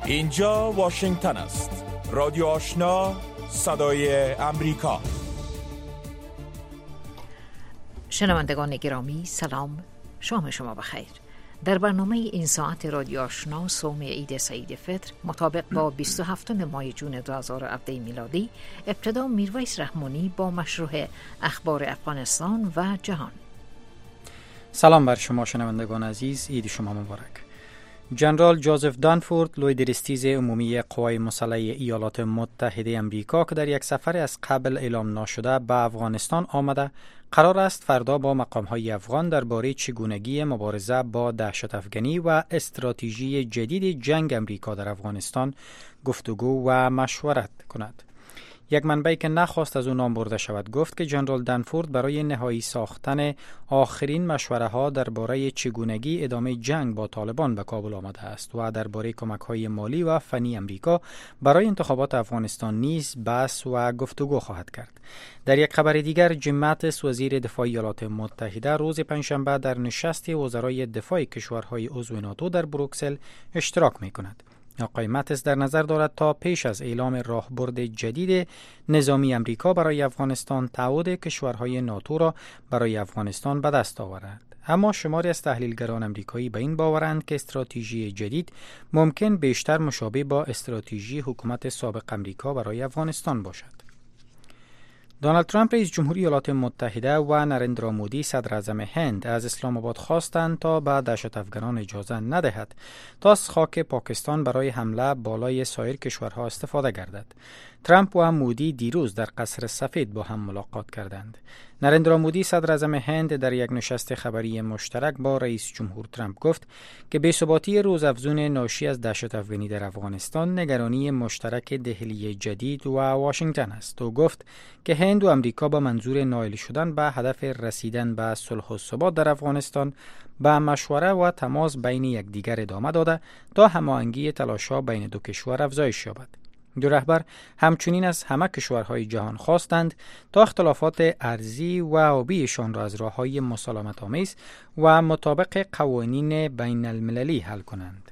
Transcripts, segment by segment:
اینجا واشنگتن است. رادیو آشنا، صدای امریکا. شنوندگان گرامی سلام، شام شما بخیر. در برنامه این ساعت رادیو آشنا صوم عید سعید فطر مطابق با 27 ماه جون 2017 میلادی، ابتدا میرویس رحمانی با مشروع اخبار افغانستان و جهان. سلام بر شما شنوندگان عزیز، عید شما مبارک. جنرال جوزف دانفورد، لوی درستیز عمومی قوای مسلح ایالات متحده امریکا که در یک سفر از قبل اعلام ناشده به افغانستان آمده، قرار است فردا با مقام‌های افغان درباره چگونگی مبارزه با دهشت افغانی و استراتژی جدید جنگ امریکا در افغانستان گفتگو و مشورت کند. یک منبعی که نخواست از او نام برده شود گفت که جنرال دانفورد برای نهایی ساختن آخرین مشوره‌ها درباره چگونگی ادامه جنگ با طالبان به کابل آمده است و درباره کمک‌های مالی و فنی امریکا برای انتخابات افغانستان نیز بحث و گفتگو خواهد کرد. در یک خبر دیگر، جیم ماتیس وزیر دفاع ایالات متحده روز پنجشنبه در نشست وزرای دفاع کشورهای عضو ناتو در بروکسل اشتراک می‌کند. آقای ماتیس در نظر دارد تا پیش از اعلام راهبرد جدید نظامی امریکا برای افغانستان تعهد کشورهای ناتو را برای افغانستان به دست آورد. اما شماری از تحلیلگران امریکایی به این باورند که استراتژی جدید ممکن بیشتر مشابه با استراتژی حکومت سابق امریکا برای افغانستان باشد. دونالد ترامپ رئیس جمهوری ایالات متحده و نریندرا مودی صدر اعظم هند از اسلام آباد خواستند تا به دهشت افغانان اجازه ندهد تا از خاک پاکستان برای حمله بالای سایر کشورها استفاده گردد. ترامپ و مودی دیروز در قصر سفید با هم ملاقات کردند. نریندرا مودی صدر اعظم هند در یک نشست خبری مشترک با رئیس جمهور ترامپ گفت که بی‌ثباتی روزافزون ناشی از دهشت افغانی در افغانستان نگرانی مشترک دهلی جدید و واشنگتن است و گفت که هند و امریکا با منظور نائل شدن به هدف رسیدن به صلح و ثبات در افغانستان به مشوره و تماس بین یکدیگر ادامه داده تا هماهنگی تلاش‌ها بین دو کشور افزایش یابد. دو رهبر همچنین از همه کشورهای جهان خواستند تا اختلافات ارضی و آبیشان را از راه‌های مسالمت‌آمیز و مطابق قوانین بین المللی حل کنند.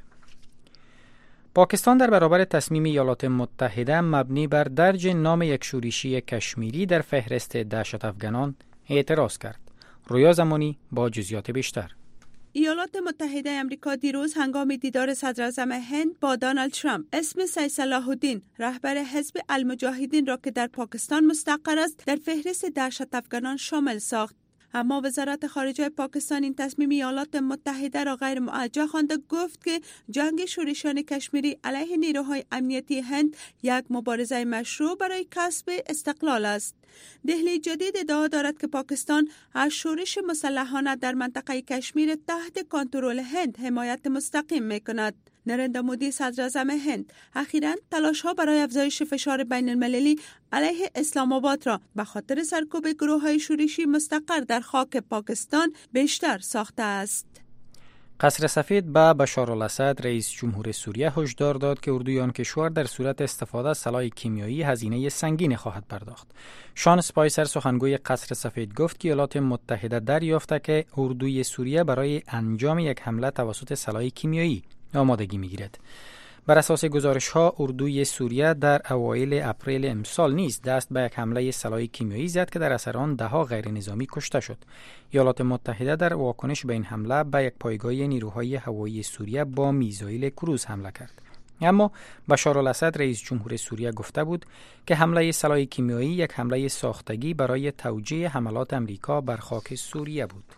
پاکستان در برابر تصمیم ایالات متحده مبنی بر درج نام یک شورشی کشمیری در فهرست دهشت افغانان اعتراض کرد. رویا زمانی با جزئیات بیشتر. ایالات متحده امریکا دیروز هنگام دیدار صدر اعظم هند با دونالد ترامپ اسم سید صلاح الدین رهبر حزب المجاهدین را که در پاکستان مستقر است در فهرست دهشت افغانان شامل ساخت. اما وزارت خارجه پاکستان این تصمیم ایالات متحده را غیر موجه خوانده، گفت که جنگ شورشیان کشمیری علیه نیروهای امنیتی هند یک مبارزه مشروع برای کسب استقلال است. دهلی جدید ادعا دارد که پاکستان از شورش مسلحانه در منطقه کشمیر تحت کنترل هند حمایت مستقیم می‌کند. نریندرا مودی صدر اعظم هند اخیراً تلاش‌ها برای افزایش فشار بین المللی علیه اسلام آباد را به خاطر سرکوب گروه‌های شورشی مستقر در خاک پاکستان بیشتر ساخته است. قصر سفید به بشار الاسد رئیس جمهور سوریه هشدار داد که اردوی آن کشور در صورت استفاده از سلاح کیمیایی هزینه سنگین خواهد پرداخت. شان اسپایسر سخنگوی قصر سفید گفت که ایالات متحده دریافته که اردوی سوریه برای انجام یک حمله توسط سلاح کیمیایی آمادگی می‌گیرد. بر اساس گزارش‌ها اردوی سوریه در اوایل اپریل امسال نیز دست به یک حمله سلاح کیمیایی زد که در اثر آن ده‌ها غیر نظامی کشته شد. ایالات متحده در واکنش به این حمله به یک پایگاه نیروهای هوایی سوریه با میزایل کروز حمله کرد. اما بشار الاسد رئیس جمهور سوریه گفته بود که حمله سلاح کیمیایی یک حمله ساختگی برای توجیه حملات امریکا بر خاک سوریه بود.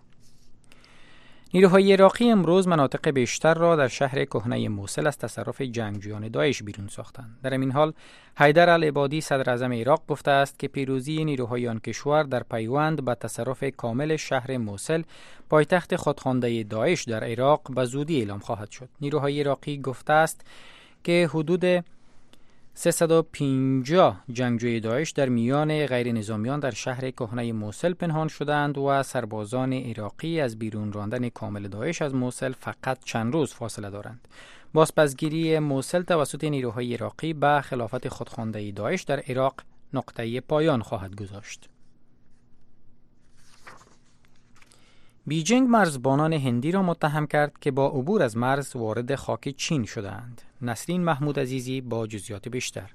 نیروهای عراقی امروز مناطق بیشتر را در شهر کهنه موصل از تصرف جنگجویان داعش بیرون ساختند. در این حال حیدر العبادی صدر اعظم عراق گفته است که پیروزی نیروهای آن کشور در پیوند به تصرف کامل شهر موصل، پایتخت خودخوانده داعش در عراق، به زودی اعلام خواهد شد. نیروهای عراقی گفته است که حدود 350 جنگجوی داعش در میان غیر نظامیان در شهر کهنه موصل پنهان شدند و سربازان عراقی از بیرون راندن کامل داعش از موصل فقط چند روز فاصله دارند. بازپسگیری موصل توسط نیروهای عراقی به خلافت خودخوانده داعش در عراق نقطه پایان خواهد گذاشت. بیجینگ مرزبانان هندی را متهم کرد که با عبور از مرز وارد خاک چین شده‌اند. نسرین محمود عزیزی با جزئیات بیشتر.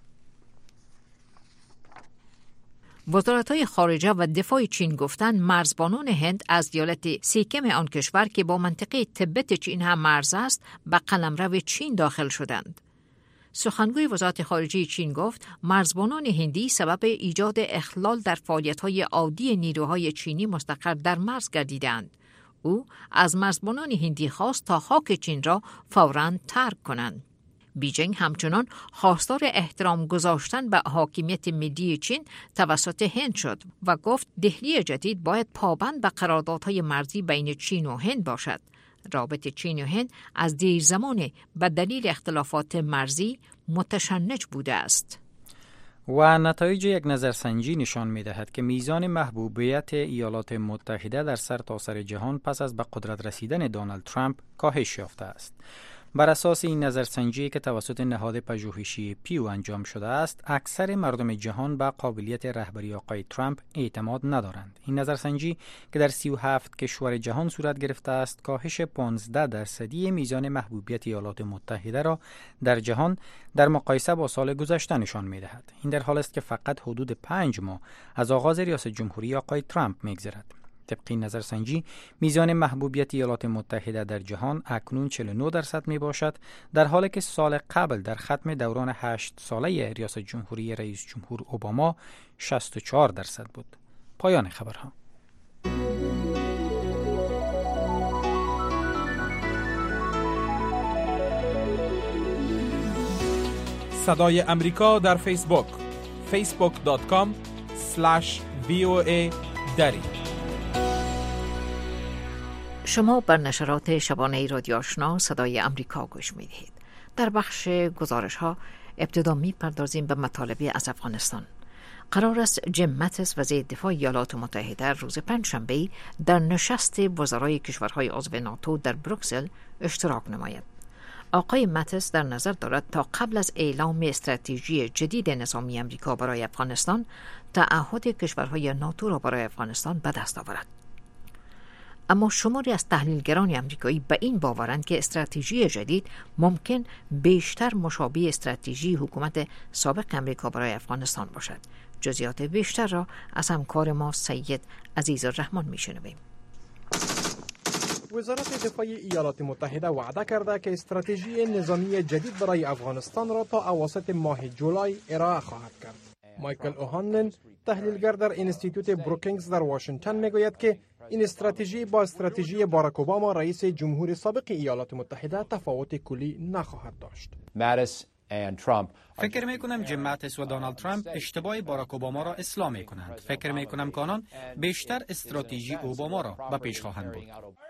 وزارت‌های خارجه و دفاع چین گفتند مرزبانان هند از ایالت سیکم آن کشور که با منطقه تبت چین هم مرز است به قلمرو چین داخل شدند. سخنگوی وزارت خارجه چین گفت مرزبانان هندی سبب ایجاد اخلال در فعالیت‌های عادی نیروهای چینی مستقر در مرز گردیدند. او از مرزبانان هندی خواست تا خاک چین را فوراً ترک کنند. بیجینگ همچنان خواستار احترام گذاشتن به حاکمیت ملی چین توسط هند شد و گفت دهلی جدید باید پابند به قراردادهای مرزی بین چین و هند باشد. رابطه چین و هند از دیر زمان به دلیل اختلافات مرزی متشنج بوده است. و نتایج یک نظرسنجی نشان می‌دهد که میزان محبوبیت ایالات متحده در سرتاسر جهان پس از به قدرت رسیدن دونالد ترامپ کاهش یافته است. بر اساس این نظرسنجی که توسط نهاد پژوهشی پیو انجام شده است، اکثر مردم جهان به قابلیت رهبری آقای ترامپ اعتماد ندارند. این نظرسنجی که در 37 کشور جهان صورت گرفته است، کاهش 15% میزان محبوبیت ایالات متحده را در جهان در مقایسه با سال گذشته نشان می‌دهد. این در حالی است که فقط حدود 5 ماه از آغاز ریاست جمهوری آقای ترامپ می‌گذرد. طبق این نظرسنجی میزان محبوبیت ایالات متحده در جهان اکنون 49% می باشد، در حالی که سال قبل در ختم دوران 8 ساله ریاست جمهوری رئیس جمهور اوباما 64% بود. پایان خبرها. صدای امریکا در فیسبوک facebook.com/VOA دری. شما بر نشرات شبانه رادیو آشنا صدای امریکا گوش می‌دهید. در بخش گزارش‌ها ابتدا می‌پردازیم به مطالبی از افغانستان. قرار است جیم ماتیس وزیر دفاع ایالات متحده روز پنجشنبه در نشست وزرای کشورهای عضو ناتو در بروکسل اشتراک نماید. آقای ماتیس در نظر دارد تا قبل از اعلام استراتژی جدید نظامی امریکا برای افغانستان، تعهد کشورهای ناتو را برای افغانستان به دست آورد. اما شماری از تحلیلگران آمریکایی به این باورند که استراتژی جدید ممکن بیشتر مشابه استراتژی حکومت سابق آمریکا برای افغانستان باشد. جزئیات بیشتر را از همکار ما سید عزیزالرحمن میشنویم. وزارت دفاع ایالات متحده وعده کرده که استراتژی نظامی جدید برای افغانستان را تا اواسط ماه جولای ارائه خواهد کرد. مایکل اوهانلن، تحلیلگر در انستیتوت بروکینگز در واشنگتن، میگوید که این استراتژی با استراتژی باراک اوباما رئیس جمهور سابق ایالات متحده تفاوت کلی نخواهد داشت. فکر میکنم جیم ماتیس و دونالد ترامپ اشتباه باراک اوباما را اصلاح میکنند. فکر میکنم که آنان بیشتر استراتژی اوباما را به پیش خواهند برد.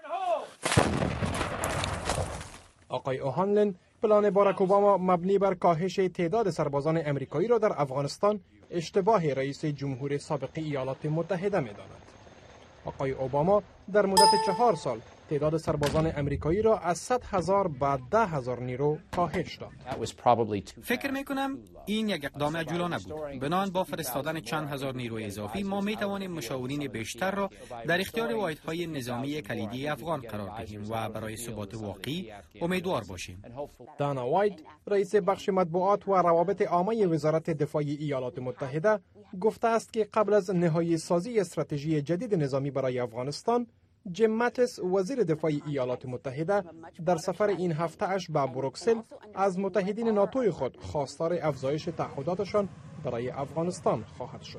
آقای اوهانلن پلان باراک اوباما مبنی بر کاهش تعداد سربازان امریکایی را در افغانستان اشتباه رئیس جمهور سابق ایالات متحده می‌داند. آقای اوباما در مدت 4 سال تعداد سربازان امریکایی را از 100,000 به 10,000 نیرو کاهش داد. فکر میکنم این یک اقدام عجولانه بود. بنابراین با فرستادن چند هزار نیروی اضافی ما میتوانیم مشاورین بیشتر را در اختیار واحدهای نظامی کلیدی افغان قرار دهیم و برای ثبات واقعی امیدوار باشیم. دانا وایت، رئیس بخش مطبوعات و روابط عامه وزارت دفاع ایالات متحده، گفته است که قبل از نهایی سازی استراتژی جدید نظامی برای افغانستان، جیم ماتیس وزیر دفاع ایالات متحده در سفر این هفته اش به بروکسل از متحدین ناتوی خود خواستار افزایش تعهداتشان برای افغانستان خواهد شد.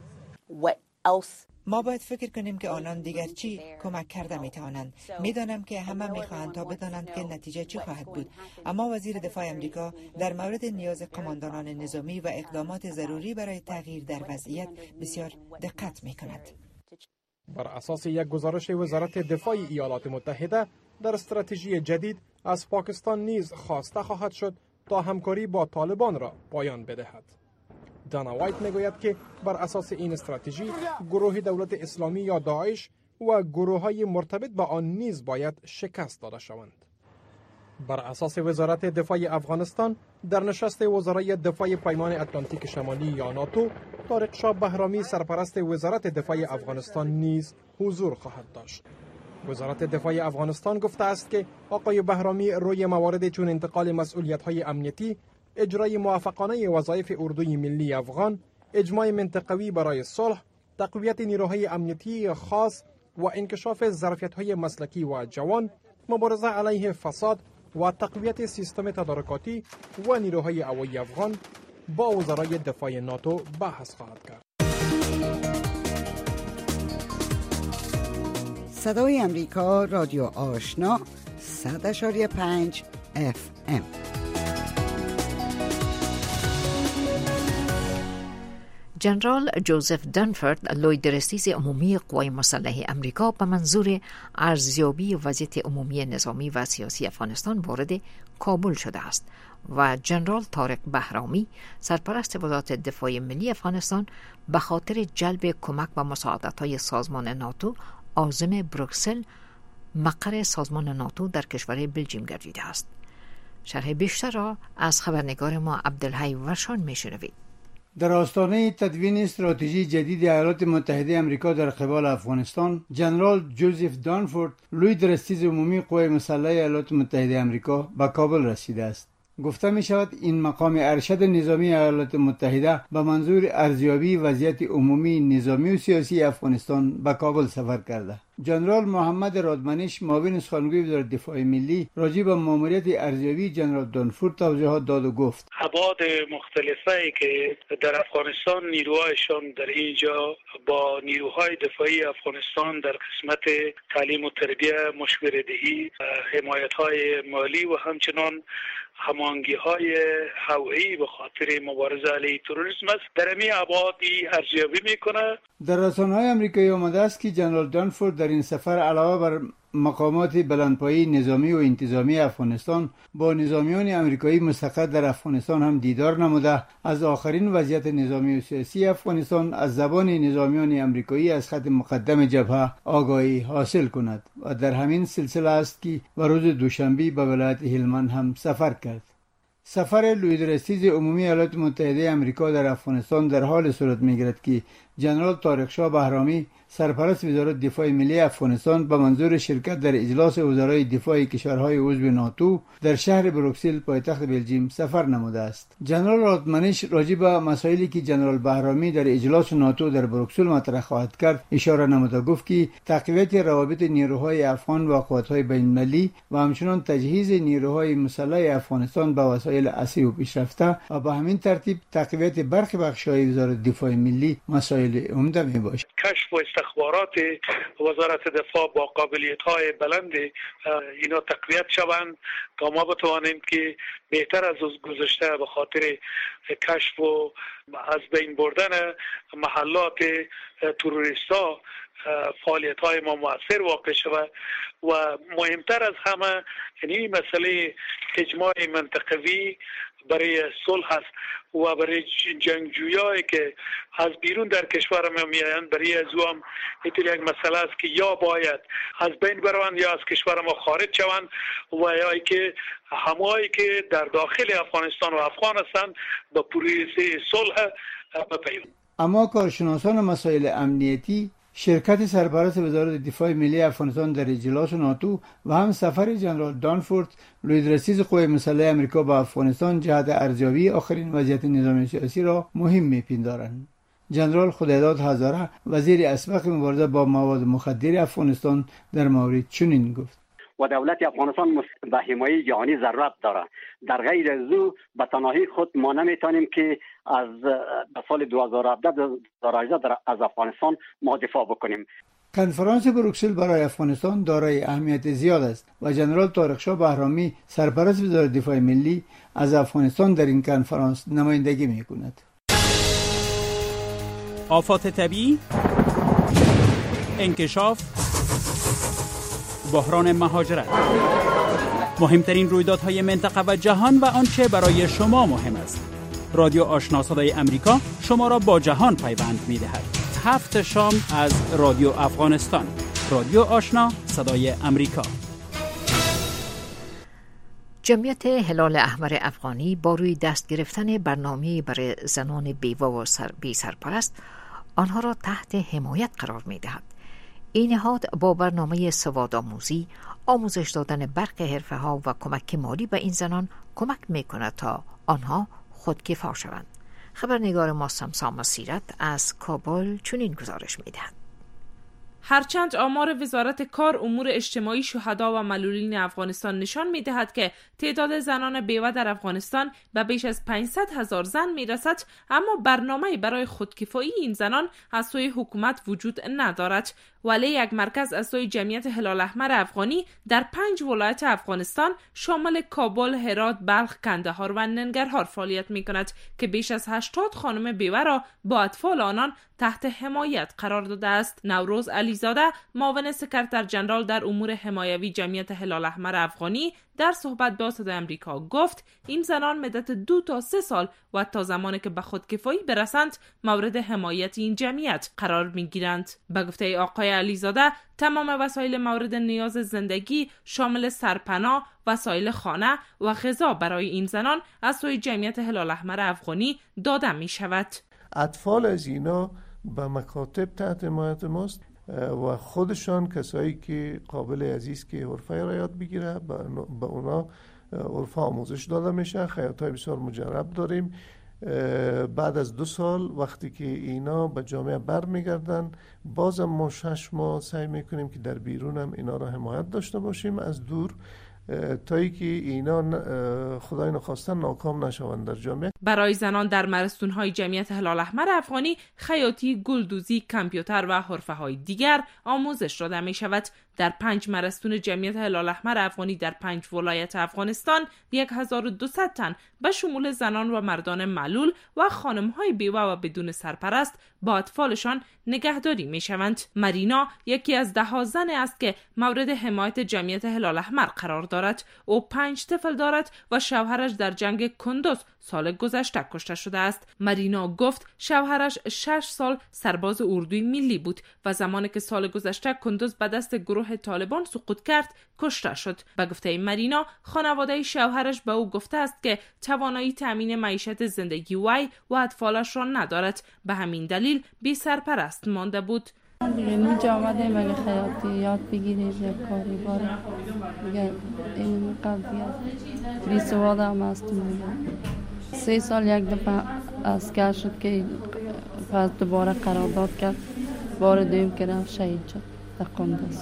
ما باید فکر کنیم که آنان دیگر چی کمک کرده میتوانند. میدانم که همه میخواهند تا بدانند که نتیجه چی خواهد بود، اما وزیر دفاع آمریکا در مورد نیاز قماندانان نظامی و اقدامات ضروری برای تغییر در وضعیت بسیار دقت میکند. بر اساس یک گزارش وزارت دفاع ایالات متحده، در استراتژی جدید از پاکستان نیز خواسته خواهد شد تا همکاری با طالبان را پایان بدهد. دانا وایت میگوید که بر اساس این استراتژی گروه دولت اسلامی یا داعش و گروه‌های مرتبط با آن نیز باید شکست داده شوند. بر اساس وزارت دفاع افغانستان، در نشست وزرای دفاع پیمان اتلانتیک شمالی یا ناتو، طارق شاه بهرامی سرپرست وزارت دفاع افغانستان نیز حضور خواهد داشت. وزارت دفاع افغانستان گفته است که آقای بهرامی روی موارد چون انتقال مسئولیت‌های امنیتی، اجرای موفقانه وظایف اردوی ملی افغان، اجماع منطقوی برای صلح، تقویت نیروهای امنیتی خاص و انکشاف ظرفیت‌های مسلکی و جوان، مبارزه علیه فساد و تقویت سیستم تدارکاتی و نیروهای هوایی افغان با وزرای دفاع ناتو بحث خواهد کرد. صدای امریکا، رادیو آشنا، 100.5 FM. جنرال جوزف دانفورد، لوی درستیز عمومی قوای مسلح امریکا، به منظور ارزیابی وضعیت عمومی نظامی و سیاسی افغانستان وارد کابل شده است و جنرال طارق بهرامی، سرپرست وزارت دفاع ملی افغانستان، به خاطر جلب کمک و مساعدت‌های سازمان ناتو عازم بروکسل، مقر سازمان ناتو در کشور بلژیم گردیده است. شرح بیشتر را از خبرنگار ما عبدالحی ورشان میشنوید. در آستانه تدوین استراتژی جدید ایالات متحده آمریکا در قبال افغانستان، جنرال جوزف دانفورد، لوی درستیز عمومی قوای مسلح ایالات متحده آمریکا، به کابل رسیده است. گفته می شود این مقام ارشد نظامی ایالات متحده به منظور ارزیابی وضعیت عمومی نظامی و سیاسی افغانستان به کابل سفر کرده. جنرال محمد رادمنش، معاون سخنگوی وزارت دفاع ملی، راجع به ماموریت ارزیابی جنرال دانفورد توضیحات داد و گفت: ابعاد مختلفی که در افغانستان نیروهایشان در اینجا با نیروهای دفاعی افغانستان در قسمت تعلیم و تربیت، مشوره‌دهی، حمایت‌های مالی و همچنان هماهنگی‌های هوایی به خاطر مبارزه علیه تروریسم است، در این ابعادی ارزیابی میکنه. در رسانه‌های آمریکایی آمده است که جنرال دانفورد در این سفر علاوه بر مقامات بلندپایه نظامی و انتظامی افغانستان با نظامیان آمریکایی مستقر در افغانستان هم دیدار نموده از آخرین وضعیت نظامی و سیاسی افغانستان از زبان نظامیان آمریکایی از خط مقدم جبهه آگاهی حاصل کند و در همین سلسله است که به روز دوشنبه به ولایت هلمند هم سفر کرد. سفر لوی درستیز عمومی ایالات متحده آمریکا در افغانستان در حال صورت می‌گیرد که جنرال طارق شاه بهرامی، سرپرست وزارت دفاع ملی افغانستان، به منظور شرکت در اجلاس وزرای دفاع کشورهای عضو ناتو در شهر بروکسل پایتخت بلژیم سفر نموده است. جنرال رادمنش راجع به مسائلی که جنرال بهرامی در اجلاس ناتو در بروکسل مطرح خواهد کرد اشاره نموده گفت که تقویت روابط نیروهای افغان و قوت‌های بین‌المللی و همچنین تجهیز نیروهای مسلح افغانستان با وسایل عصری و پیشرفته و به همین ترتیب تقویت برخی بخش‌های وزارت دفاع ملی مسائل عمده میباشد. کشف و استخبارات وزارت دفاع با قابلیت‌های بلند اینا تقویت شوند تا ما بتوانیم که بهتر از گذشته به خاطر کشف و از بین بردن محلات تروریستا فعالیت‌های ما مؤثر واقع شود و مهمتر از همه یعنی مسئله اجماع منطقوی برای صلح است و برای جنگجویایی که از بیرون در کشور ما میآیند، برای از او هم یک مسئله است که یا باید از بین بروند یا از کشور ما خارج شوند و یا که همایی که در داخل افغانستان و افغان هستند به پروسه صلح بپیوندند. اما کارشناسان مسائل امنیتی شرکت سرپرست وزارت دفاع ملی افغانستان در اجلاس ناتو و هم سفر جنرال دانفورد لوی درستیز قوای مسلح آمریکا به افغانستان جهت ارزیابی آخرین وضعیت نظامی سیاسی را مهم می‌پندارند. جنرال خداداد هزاره، وزیر اسبق مبارزه با مواد مخدر افغانستان، در مورد چنین گفت: و دولت افغانستان به حمایت جهانی ضرورت داره. در غیر از او به تنهایی خود ما نمیتونیم که از سال 2017 از افغانستان ما دفاع بکنیم. کنفرانس بروکسل برای افغانستان دارای اهمیت زیاد است و جنرال طارق شاه بهرامی، سرپرست وزارت دفاع ملی، از افغانستان در این کنفرانس نمایندگی میکند. آفات طبیعی، انکشاف، بحران مهاجرت، مهمترین رویدادهای منطقه و جهان و آنچه برای شما مهم است. رادیو آشنا صدای امریکا شما را با جهان پیوند می‌دهد. 7 شام از رادیو افغانستان. رادیو آشنا صدای امریکا. جمعیت هلال احمر افغانی با روی دست گرفتن برنامه برای زنان بیوه و بی سرپرست آنها را تحت حمایت قرار می‌دهد. این نهاد با برنامه سوادآموزی، آموزش دادن برخی حرفه‌ها و کمک مالی به این زنان کمک می‌کند تا آنها خودکفا شوند. خبرنگار ما سمسام سیرت از کابل چنین گزارش می‌دهد. هرچند آمار وزارت کار، امور اجتماعی، شهدا و معلولین افغانستان نشان می‌دهد که تعداد زنان بیوه در افغانستان به بیش از 500,000 زن می‌رسد، اما برنامه‌ای برای خودکفایی این زنان از سوی حکومت وجود ندارد. ولی یک مرکز از سوی جمعیت هلال احمر افغانی در 5 ولایت افغانستان شامل کابل، هرات، بلخ، کندهار و ننگرهار فعالیت می‌کند که بیش از 80 خانم بیوه را با اطفال آنان تحت حمایت قرار داده است. نوروز علیزاده، معاون سکرتر جنرال در امور حمایوی جمعیت هلال احمر افغانی، در صحبت با صدای آمریکا گفت این زنان مدت 2 تا 3 سال و تا زمانی که به خودکفایی برسند مورد حمایت این جمعیت قرار می‌گیرند. به گفته آقای علیزاده، تمام وسایل مورد نیاز زندگی شامل سرپناه، وسایل خانه و غذا برای این زنان از سوی جمعیت هلال احمر افغانی داده می‌شود. اطفال از اینا به مکاتب تحت حمایت ماست و خودشان کسایی که قابل عزیز که حرفه را یاد بگیره به اونا حرفه آموزش داده میشه. خیاطای بسیار مجرب داریم. بعد از 2 سال وقتی که اینا به جامعه بر میگردن، بازم ما 6 ماه سعی میکنیم که در بیرون هم اینا را حمایت داشته باشیم از دور، تا اینکه اینا خدای نخواسته ناکام نشوند در جامعه. برای زنان در مرستون‌های جمعیت هلال احمر افغانی خیاطی، گلدوزی، کامپیوتر و حرفه‌های دیگر آموزش داده می‌شود. در 5 مرستون جمعیت هلال احمر افغانی در 5 ولایت افغانستان 1200 تن به شمول زنان و مردان معلول و خانم‌های بیوه و بدون سرپرست با اطفالشان نگهداری می‌شوند. مرینا یکی از 10 زن است که مورد حمایت جمعیت هلال احمر قرار دارد. او 5 طفل دارد و شوهرش در جنگ کندوز سال گذشته کشته شده است. مرینا گفت شوهرش 6 سال سرباز اردوی ملی بود و زمانی که سال گذشته کندوز به دست گروه طالبان سقوط کرد کشته شد. به گفته مرینا، خانواده شوهرش به او گفته است که توانایی تامین معیشت زندگی وی و اطفالش را ندارد، به همین دلیل بی سرپرست مانده بود. دیگه اینجا آمدیم ولی خیاطی یاد بگیریم، یک کاری باره دیگه این قضیه بی سواد هم هستیم. 3 سال یک دفعه اسکر شد که پس دوباره قرارداد کرد، بار دویم که رفت شهید شد در کندوز.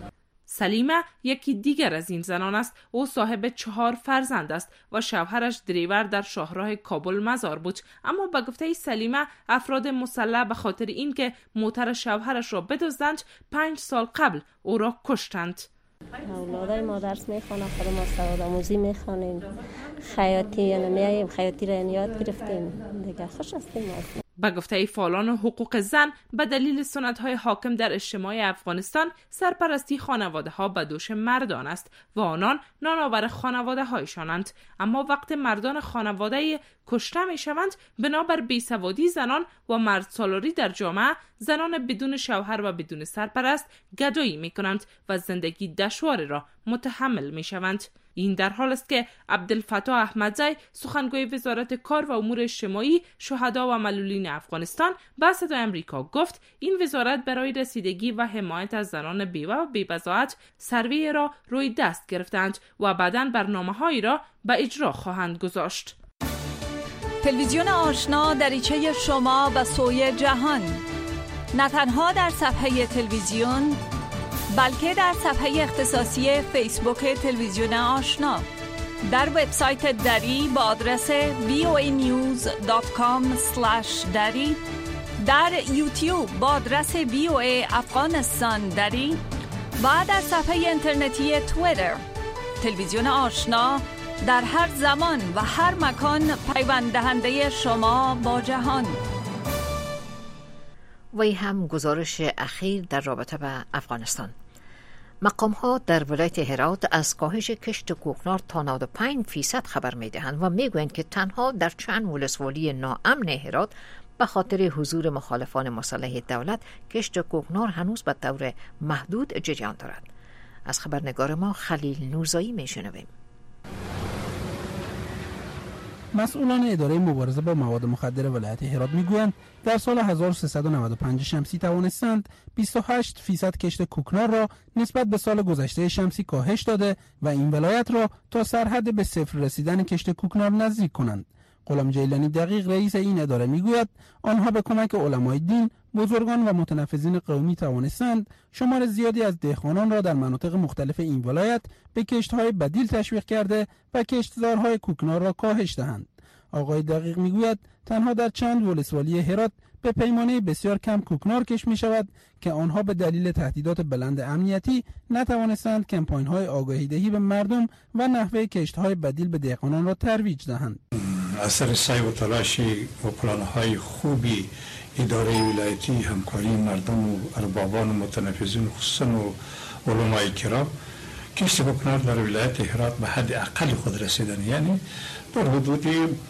سلیمه یکی دیگر از این زنان است. او صاحب 4 فرزند است و شوهرش دریور در شاهراه کابل مزار بود، اما به گفته سلیمه افراد مسلح به خاطر اینکه موتر شوهرش را بدزدند 5 سال قبل او را کشتند. اولادای ما درس میخوانند، خود ما سوادآموزی میخوانیم، خیاطی میاییم، خیاطی را یاد گرفتیم دیگه، خوش هستیم. به گفته فعالان حقوق زن، به دلیل سنت‌های حاکم در اجتماع افغانستان سرپرستی خانواده‌ها به دوش مردان است و آنان نانآور خانواده‌هایشانند. اما وقت مردان خانواده کشته می‌شوند، بنابر بیسوادی زنان و مرد سالاری در جامعه، زنان بدون شوهر و بدون سرپرست گدایی می‌کنند و زندگی دشوار را متحمل می‌شوند. این در حال است که عبدالفتاح احمدزی، سخنگوی وزارت کار و امور اجتماعی، شهدا و معلولین افغانستان، به صدای آمریکا گفت این وزارت برای رسیدگی و حمایت از زنان بیوه و بی‌بضاعت سروی را روی دست گرفتند و بعداً برنامه‌هایی را به اجرا خواهند گذاشت. تلویزیون آشنا دریچه شما به سوی جهان، نه تنها در صفحه تلویزیون بلکه در صفحه اختصاصی فیسبوک تلویزیون آشنا، در وبسایت دری با آدرس voanews.com/dari، در یوتیوب با آدرس VOA افغانستان دری و در صفحه اینترنتی توییتر. تلویزیون آشنا در هر زمان و هر مکان پیوند دهنده شما با جهان. وی هم گزارش اخیر در رابطه به افغانستان. مقام‌ها در ولایت هرات از کاهش کشت کوکنار تا 95% خبر می‌دهند و می‌گویند که تنها در چند ولسوالی ناامن هرات به خاطر حضور مخالفان مسلح دولت کشت کوکنار هنوز به طور محدود جریان دارد. از خبرنگار ما خلیل نورزایی می‌شنویم. مسئولان اداره مبارزه با مواد مخدر ولایت هرات میگویند در سال 1395 شمسی توانستند 28% کشت کوکنار را نسبت به سال گذشته شمسی کاهش داده و این ولایت را تا سرحد به صفر رسیدن کشت کوکنار نزدیک کنند. غلام جیلانی دقیق رئیس این اداره میگوید آنها به کمک علمای دین، بزرگان و متنفذین قومی توانستند شمار زیادی از دهقانان را در مناطق مختلف این ولایت به کشت‌های بدیل تشویق کرده و کشتزارهای کوکنار را کاهش دهند. آقای دقیق میگوید تنها در چند ولسوالی هرات به پیمانه بسیار کم کوکنار کشت می شود که آنها به دلیل تهدیدات بلند امنیتی نتوانستند کمپاین‌های آگاهی‌دهی به مردم و نحوه کشت‌های بدیل به دهقانان را ترویج دهند. اثر سعی و تلاش و پلان‌های خوبی اداره ولایتی، همکاری مردم و اربابان و متنفذین خصوصا و علمای کرام، کشت کوکنار در ولایت هرات به حد اقل خود رسیدن، یعنی در حدود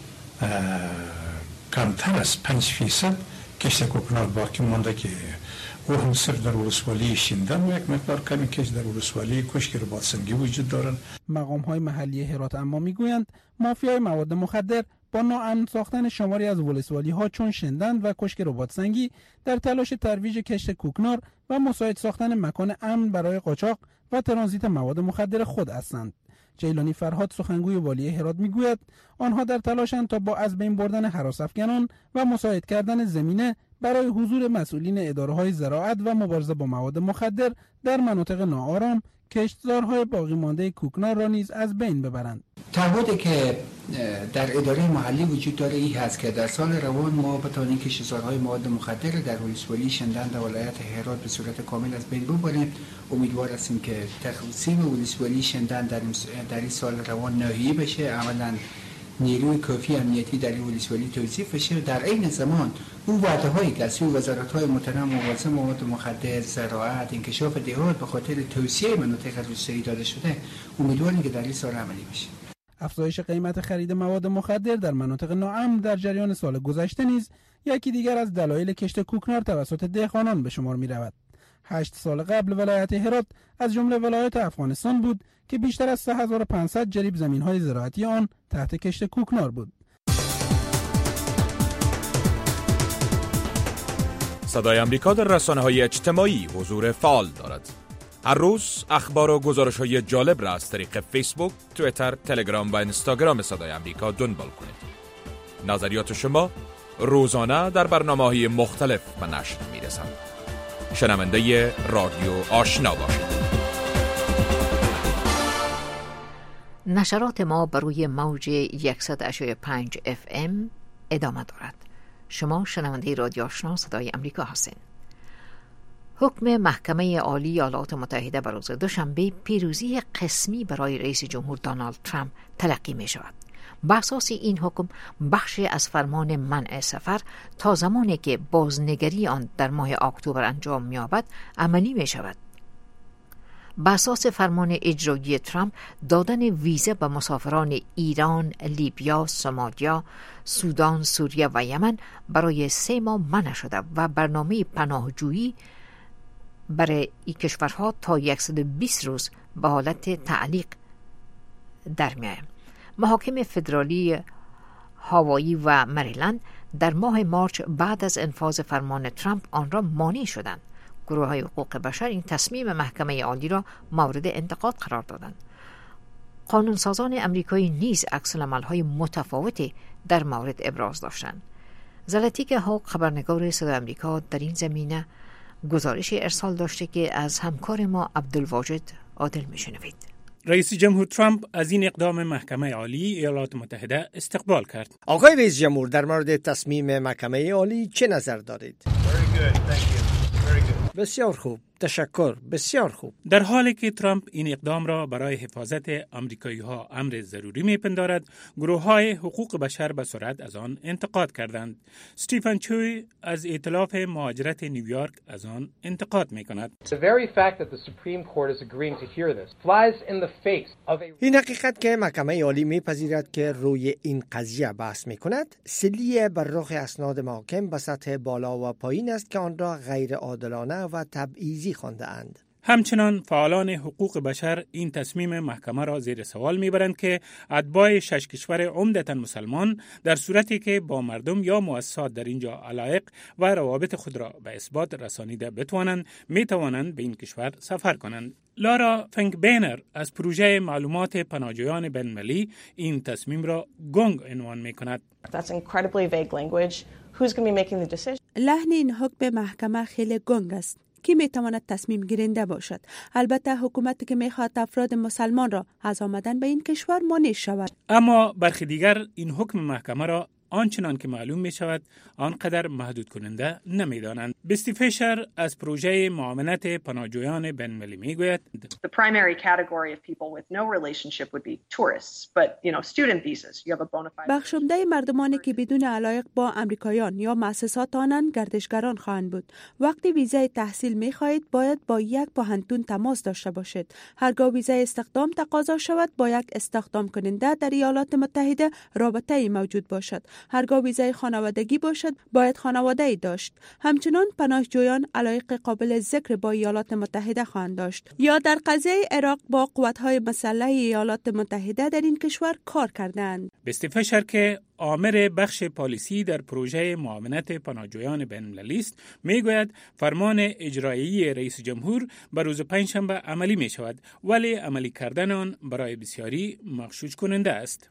کمتر از 5% کشت کوکنار باقی مانده که او هم صرف در ولسوالی شیندن و یک مقدار کمی کشت در ولسوالی کشک رباطسنگی وجود دارند. مقام‌های محلی هرات اما میگویند مافیای مواد مخدر با ناامن ساختن شماری از ولسوالی‌ها چون شندند و کشک رباطسنگی در تلاش ترویج کشت کوکنار و مساعد ساختن مکان امن برای قاچاق و ترانزیت مواد مخدر خود هستند. جیلانی فرهاد سخنگوی والی هرات میگوید آنها در تلاشند تا با از بین بردن هراس‌افکنان و مساعد کردن زمینه برای حضور مسئولین اداره‌های زراعت و مبارزه با مواد مخدر در مناطق ناآرام کشتزارهای باقی مانده کوکنار را نیز از بین ببرند. تعهدی که در اداره محلی وجود داره این هست که در سال روان ما بتوانیم کشتزارهای مواد مخدر در ولسوالی شندند و ولایت هرات به صورت کامل از بین ببریم. امیدوار هستیم که تقسیم ولسوالی شندند در این سال روان نهایی بشه، عملاً نیروی کافی امنیتی در این ولسوالی توصیف بشه. در این زمان اون وعده هایی که از وزارت های محترم مبارزه مواد مخدر، زراعت، انکشاف دهات به خاطر توسعه مناطق روستایی داده شده، امیدواریم که در این سال عملی بشه. افزایش قیمت خرید مواد مخدر در مناطق ناامن در جریان سال گذشته نیز یکی دیگر از دلایل کشت کوکنار توسط دهقانان به شمار می رود. 8 سال قبل ولایت هرات از جمله ولایات افغانستان بود که بیشتر از 3500 جریب زمین‌های زراعتی آن تحت کشت کوکنار بود. صدای آمریکا در رسانه‌های اجتماعی حضور فعال دارد. هر روز اخبار و گزارش‌های جالب را از طریق فیسبوک، توییتر، تلگرام و اینستاگرام صدای آمریکا دنبال کنید. نظریات شما روزانه در برنامه‌های مختلف به نشر می‌رسند. شنونده رادیو آشنا باشید. نشرات ما بر روی موج 100.5 FM ادامه دارد. شما شنونده رادیو آشنا صدای آمریکا هستید. حکم محکمه عالی ایالات متحده بر روز دوشنبه پیروزی قسمی برای رئیس جمهور دونالد ترامپ تلقی می شود. بر اساس این حکم بخشی از فرمان منع سفر تا زمانی که بازنگری آن در ماه اکتبر انجام می‌یابد عملی می شود. بر اساس فرمان اجرایی ترامپ دادن ویزا به مسافران ایران، لیبیا، سومالیا، سودان، سوریه و یمن برای 3 ماه منع شده و برنامه پناهجویی برای این کشورها تا 120 روز به حالت تعلیق در می‌آید. محاکم فدرالی هاوایی و مریلند در ماه مارچ بعد از انفاذ فرمان ترامپ آن را مانع شدند. گروه‌های حقوق بشر این تصمیم محکمه عالی را مورد انتقاد قرار دادند. قانونسازان امریکایی نیز عکس‌العمل‌های متفاوتی در مورد ابراز داشتند. زلاتیکا هاوک خبرنگار صدای آمریکا در این زمینه گزارشی ارسال داشته که از همکار ما عبدالواجد عادل میشنوید. رئیس جمهور ترامپ از این اقدام محکمه عالی ایالات متحده استقبال کرد. آقای رئیس جمهور، در مورد تصمیم محکمه عالی چه نظر دارید؟ بسیار خوب، تشکر، بسیار خوب. در حالی که ترامپ این اقدام را برای حفاظت آمریکایی‌ها امر ضروری می‌پندارد، گروه‌های حقوق بشر به سرعت از آن انتقاد کردند. استیفن چوی از ائتلاف مهاجرت نیویورک از آن انتقاد می‌کند. این حقیقت که محکمه عالی می‌پذیرد که روی این قضیه بحث می‌کند، سلیه بر رخ اسناد محاکم به سطح بالا و پایین است که آن را غیر عادلانه و تبعیضی خوانده اند. همچنان فعالان حقوق بشر این تصمیم محکمه را زیر سوال میبرند که اتباع 6 کشور عمدتاً مسلمان در صورتی که با مردم یا مؤسسات در اینجا علایق و روابط خود را به اثبات رسانیده بتوانند میتوانند به این کشور سفر کنند. لارا فنگبینر از پروژه معلومات پناهجویان بین‌المللی این تصمیم را گنگ عنوان میکند. لحن این حکم محکمه خیلی گنگ است. کی میتواند تصمیم گیرنده باشد؟ البته حکومتی که میخواد افراد مسلمان را از آمدن به این کشور مانع شود. اما برخی دیگر این حکم محکمه را آنچنان که معلوم می شود آنقدر محدود کننده نمی دانند. بیستی فیشر از پروژه معاونت پناهجویان بین‌المللی می گوید The primary category of people with no relationship would be tourists, but student visas. You have a bona fide. بخشنده مردمانی که بدون علایق با امریکایان یا مؤسسات آنان گردشگران خواهند بود. وقتی ویزای تحصیل می خواهید باید با یک پانتون تماس داشته باشید. هرگاه ویزای استخدام تقاضا شود با یک استخدام کننده در ایالات متحده رابطه‌ای موجود باشد. هرگاه ویزای خانوادگی باشد باید خانواده‌ای داشت. همچنان پناهجویان علایق قابل ذکر با ایالات متحده خواهند داشت. یا در قضیه عراق با قوت‌های مسلح ایالات متحده در این کشور کار کردند. بیستی فیشر که آمر بخش پالیسی در پروژه معاونت پناهجویان بین‌المللی است میگوید فرمان اجرایی رئیس جمهور به روز پنجشنبه عملی می شود ولی عملی کردن آن برای بسیاری مغشوش کننده است.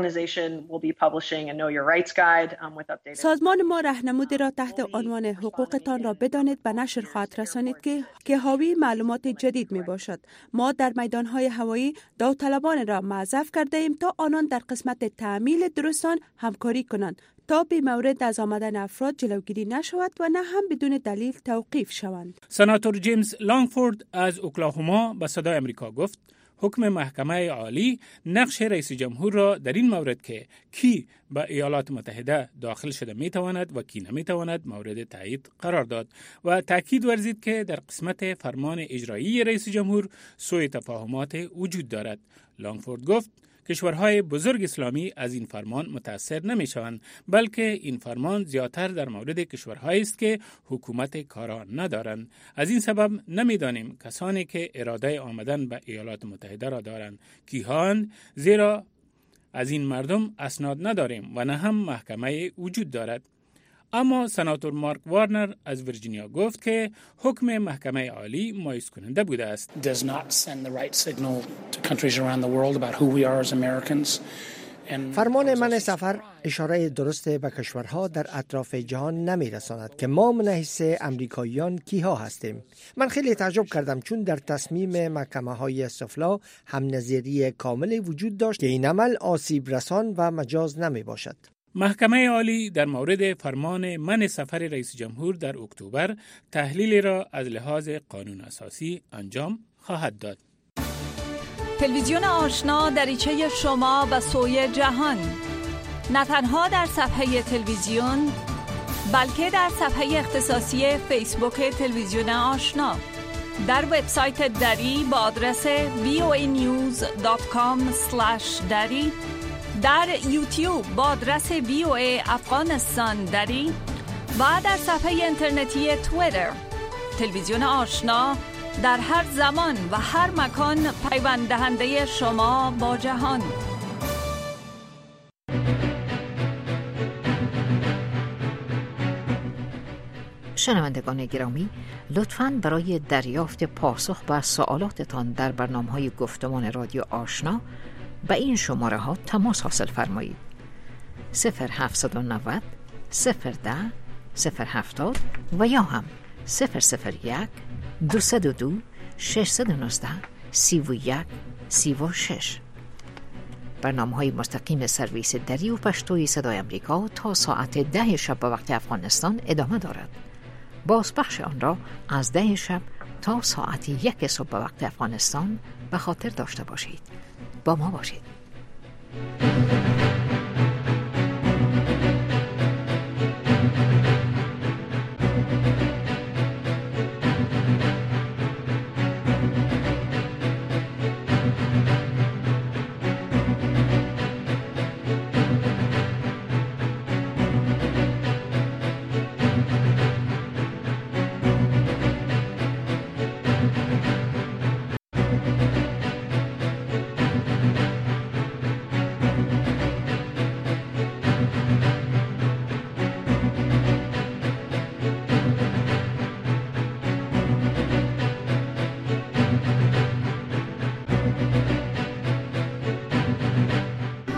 سازمان ما راهنمودی را تحت عنوان حقوقتان را بدانید به نشر خواهد رسانید که حاوی معلومات جدید می باشد. ما در میدانهای هوایی داوطلبان را معزف کرده ایم تا آنان در قسمت تعمیل درستان همکاری کنند تا به مورد از آمدن افراد جلوگیری نشود و نه هم بدون دلیل توقیف شوند. سناتور جیمز لانگفورد از اوکلاهوما به صدای آمریکا گفت حکم محکمه عالی نقش رئیس جمهور را در این مورد که کی به ایالات متحده داخل شده میتواند و کی نمیتواند مورد تایید قرار داد و تاکید ورزید که در قسمت فرمان اجرایی رئیس جمهور سوء تفاهمات وجود دارد. لانگفورد گفت کشورهای بزرگ اسلامی از این فرمان متاثر نمی شوند بلکه این فرمان زیادتر در مورد کشورهایی است که حکومت کارا ندارند. از این سبب نمیدانیم کسانی که اراده آمدن به ایالات متحده را دارند کیهان، زیرا از این مردم اسناد نداریم و نه هم محکمه وجود دارد. اما سناتور مارک وارنر از ویرجینیا گفت که حکم محکمه عالی مایوس کننده بوده است. فرمان منع سفر اشاره درست به کشورها در اطراف جهان نمی رساند که ما من حیث امریکاییان کیها هستیم. من خیلی تعجب کردم چون در تصمیم محکمه های سفلا هم نظری کاملی وجود داشت که این عمل آسیب رسان و مجاز نمی باشد. محکمه عالی در مورد فرمان منع سفر رئیس جمهور در اکتبر تحلیلی را از لحاظ قانون اساسی انجام خواهد داد. تلویزیون آشنا دریچه شما به سوی جهان، نه تنها در صفحه تلویزیون بلکه در صفحه اختصاصی فیسبوک تلویزیون آشنا، در وبسایت دری با آدرس voanews.com/dari، در یوتیوب با آدرس VOA افغانستان دری و در صفحه اینترنتی توییتر. تلویزیون آشنا در هر زمان و هر مکان پیوند دهنده شما با جهان. شنوندگان گرامی، لطفاً برای دریافت پاسخ به سوالاتتان در برنامه‌های گفتمان رادیو آشنا به این شماره ها تماس حاصل فرمایید: 0790 010 070 و یا هم 001 202 619 31 36. برنامه‌های مستقیم سرویس دری و پشتوی صدای آمریکا تا ساعت 10 شب به وقت افغانستان ادامه دارد. بازپخش آن را از 10 شب تا ساعت 1 صبح به وقت افغانستان به خاطر داشته باشید. با ما باشید.